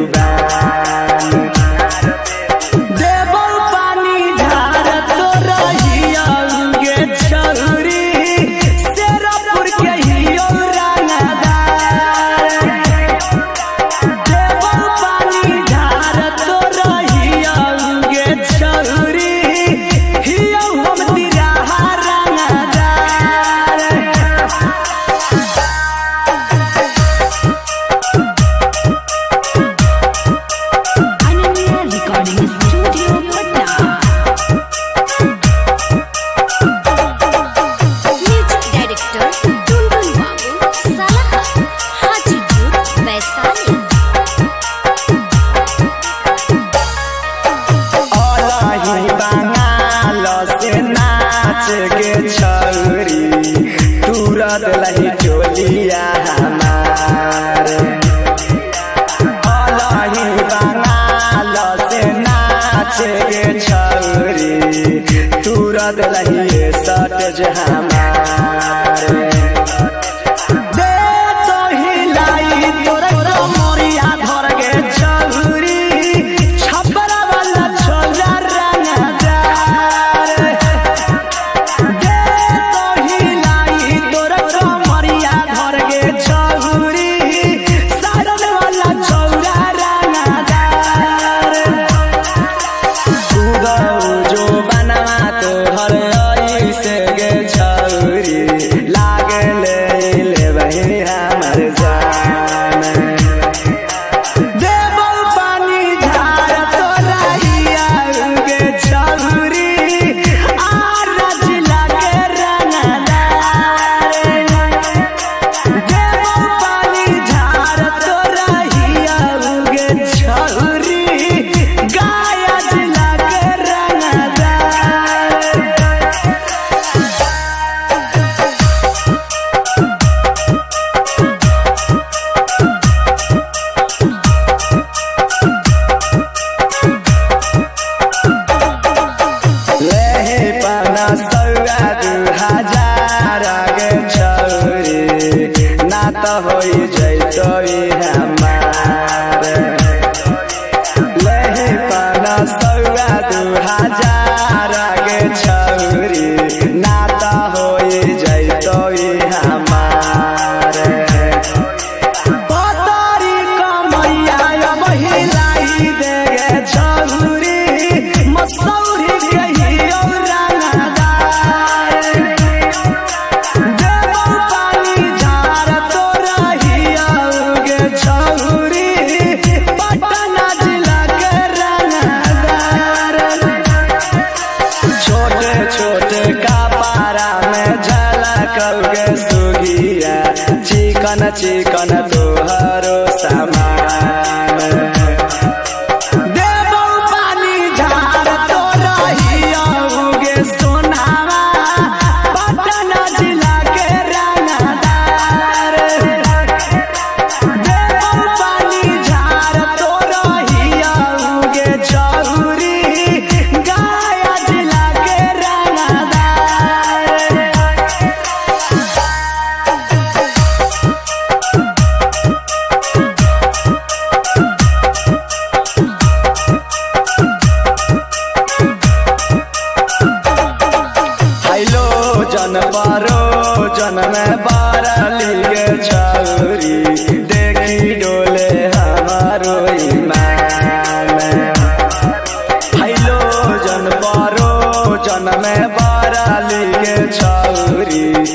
जुबान देबो पानी ढार तो रहिया गे छौरी शेरपुर के हियो रंगदार देबो पानी ढार तो रहिया गे छौरी हियो हम तिराहा रंगदार के छौरी तुरत लही टोलिया हमार अलही बंगाल से नाच के छौरी तुरत लही सटज हमार दे तो हिलाई तोरा मोरिया धर गे छौरी छपरा वाला छोरा रंगदार हो जैतो हमार लहे पाना सौआ 2000 गे छौरी नाता हो जैतो हमार पतारी कमैया महिलाई दे गे छौरी मसौरी कहियो रंगदार देबो पानी झार तो रहिया गे छौरी पटना जिला के रंगदार छोटे छोटे कपड़ा में झलकौगे सुगिया चिकन चिकन तोहरो सामान देबो पानी झार तो रहिया गे सोनावा पटना जिला के रंगदार देबो पानी झार तो रहिया गे छौरी गया जिला के रंगदार जन पारो जन में बारली गे छौरी देखी डोले हमारो ईमान जन पारो जन में बारली गे छौरी